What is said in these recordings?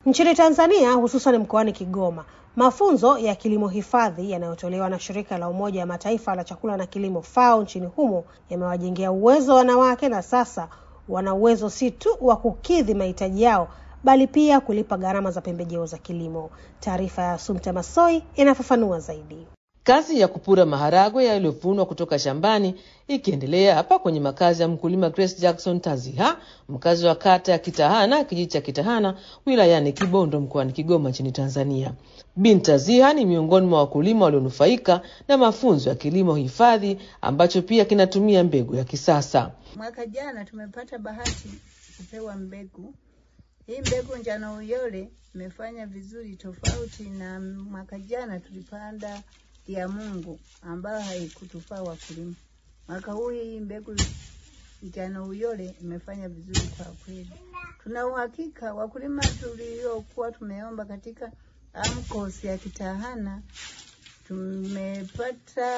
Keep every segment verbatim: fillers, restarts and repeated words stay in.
Nchini Tanzania, hususan mkoani Kigoma, mafunzo ya kilimo hifadhi yanayotolewa na shirika la Umoja wa Mataifa la chakula na kilimo FAO nchini humo yamewajengea uwezo wanawake, na sasa wana uwezo si tu wa kukidhi mahitaji yao bali pia kulipa gharama za pembejeo za kilimo. Taarifa ya Sumta Masoi inafafanua zaidi. Kazi ya kupura maharagwe yaliyovunwa kutoka shambani ikiendelea hapa kwenye makazi ya mkulima Grace Jackson Taziha, mkazi wa kata ya Kitahana, kijiji cha Kitahana, wilayani Kibondo, mkoani Kigoma nchini Tanzania. Binti Taziha ni miongoni mwa wakulima walionufaika na mafunzo ya kilimo hifadhi ambacho pia kinatumia mbegu ya kisasa. Mwaka jana tumepata bahati kupewa mbegu. Hii mbegu njano uyole imefanya vizuri tofauti na mwaka jana tulipanda ya Mungu ambayo haikutufaa wakulima. Mwaka huu hii mbegu njano uyole imefanya vizuri kwa kweli. Tuna uhakika wakulima tuliokuwa tumeomba katika AMCOS ya Kitahana tumepata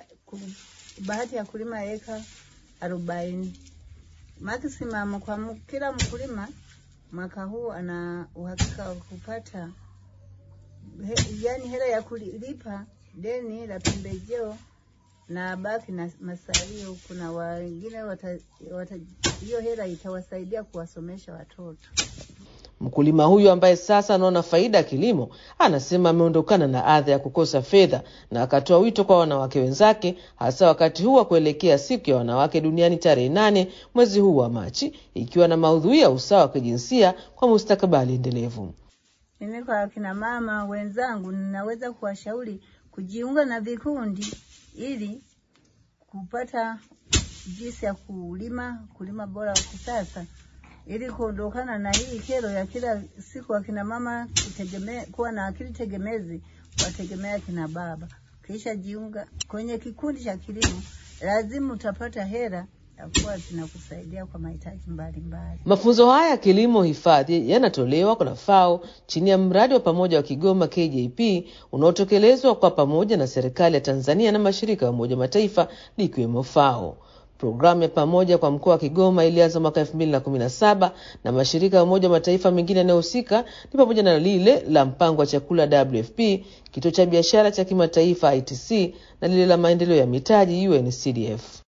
bahati ya kulima eka arobaini. Maximum kwa kila mkulima mwaka huu ana uhakika wa kupata he, yani hela ya kulipa deni la pembejeo na baki na masalio. Kuna wengine wata, wata, hiyo hela itawasaidia kuwasomesha watoto. Mkulima huyu ambaye sasa anaona faida ya kilimo anasema ameondokana na adha ya kukosa fedha, na akatoa wito kwa wanawake wenzake, hasa wakati huu wa kuelekea siku ya wanawake duniani tarehe nane mwezi huu wa Machi, ikiwa na maudhui ya usawa wa kijinsia kwa mustakabali endelevu. Mimi kwa kina mama wenzangu ninaweza kuwashauri kujiunga na vikundi ili kupata jinsi ya kulima kulima bora wa kisasa, ili kuondokana na hii kero ya kila siku akina mama kutegemea kuwa na akili tegemezi, wategemea kina baba. Kisha jiunga kwenye kikundi cha kilimo, lazima utapata hela ya kuwa zinakusaidia kwa mahitaji mbalimbali. Mafunzo haya ya kilimo hifadhi yanatolewa kwa FAO chini ya mradi wa pamoja wa Kigoma K J P unaotekelezwa kwa pamoja na serikali ya Tanzania na mashirika ya Umoja wa Mataifa likiwemo FAO. Programu ya pamoja kwa mkoa wa Kigoma ilianza mwaka elfu mbili na kumi na saba na mashirika ya Umoja wa Mataifa mengine yanayohusika ni pamoja na lile la mpango wa chakula W F P, kituo cha biashara cha kimataifa I T C, na lile la maendeleo ya mitaji U N C D F.